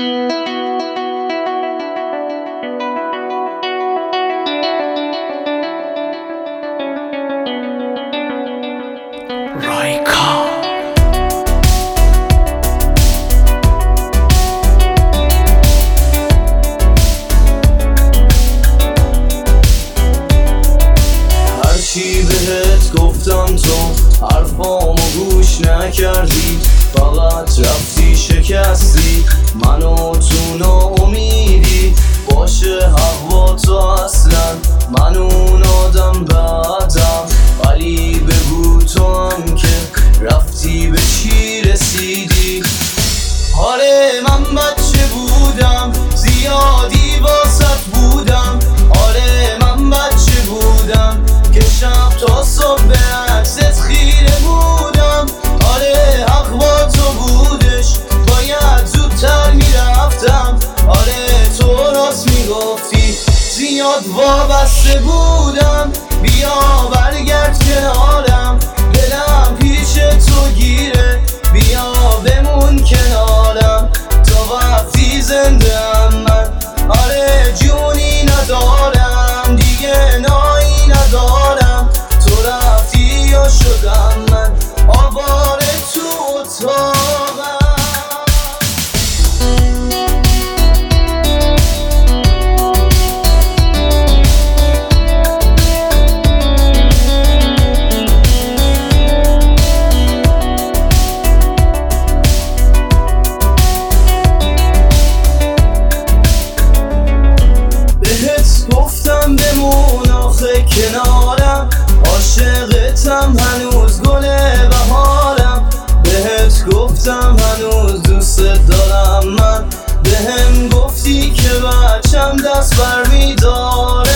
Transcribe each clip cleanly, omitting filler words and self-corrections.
رایکا هرچی بهت گفتم تو حرفامو گوش نکردی، فقط رفتی شکستی منو تو ناامیدی. باشه حق با تو اصلا من اون آدم بعدم، ولی بگو تو هم که رفتی به چی رسیدی. آره من بچه بودم زیادی واسط بودم، آره من بچه بودم که شب تا صبح به عکست خیره بودم. آره حق با تو بودش باید زودتر میرفتم، آره تو راست میگفتی زیاد وابسته بودم. بیا برگرد کنارم دلم پیش تو گیره، بیا بمون کنارم تا وقتی زنده ام من. آره جونی ندارم دیگه نایی ندارم، تو رفتی یا شدم من آواره تو اتاقم. گفتم بمون آخه کنارم، عاشقتم هنوز گل بهارم. بهت گفتم هنوز دوست دارم من، بهم گفتی که بچم دست بر میدارم.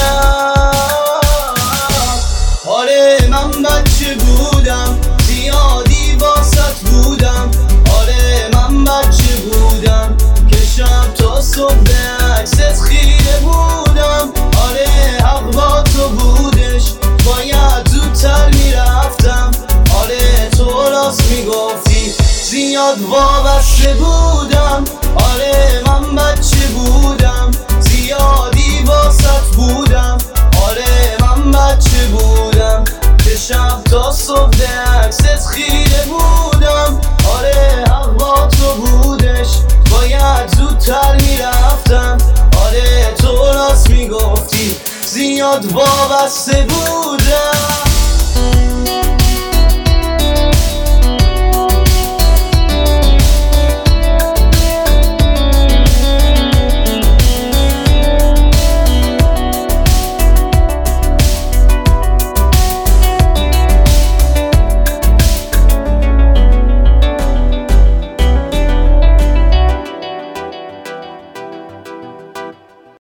آره من بچه بودم زیادی واسط بودم، آره من بچه بودم که شب تا صبح به عکست خیره بودم. آره حق با تو بودش باید زودتر میرفتم، آره تو راست میگفتی زیاد وابسته بودم. آره من بچه بودم زیادی واسط بودم، آره من بچه بودم که شب تا صبح به عکست خیره بودم. آره حق با تو بودش باید زودتر میرفتم، آره تو راست میگفتی زیاد وابسته بودم.